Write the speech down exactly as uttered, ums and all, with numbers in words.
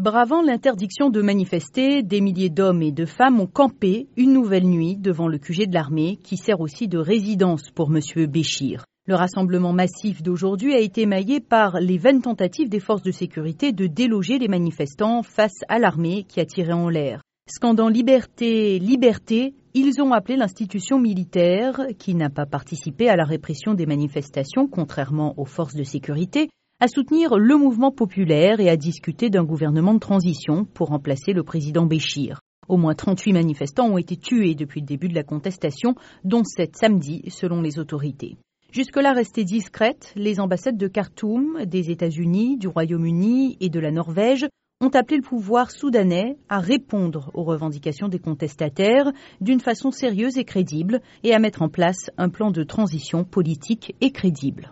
Bravant l'interdiction de manifester, des milliers d'hommes et de femmes ont campé une nouvelle nuit devant le Q G de l'armée qui sert aussi de résidence pour M. Béchir. Le rassemblement massif d'aujourd'hui a été émaillé par les vaines tentatives des forces de sécurité de déloger les manifestants face à l'armée qui a tiré en l'air. Scandant liberté, liberté, ils ont appelé l'institution militaire, qui n'a pas participé à la répression des manifestations contrairement aux forces de sécurité, à soutenir le mouvement populaire et à discuter d'un gouvernement de transition pour remplacer le président Béchir. Au moins trente-huit manifestants ont été tués depuis le début de la contestation, dont sept samedi selon les autorités. Jusque-là restées discrètes, les ambassades de Khartoum, des États-Unis, du Royaume-Uni et de la Norvège ont appelé le pouvoir soudanais à répondre aux revendications des contestataires d'une façon sérieuse et crédible et à mettre en place un plan de transition politique et crédible.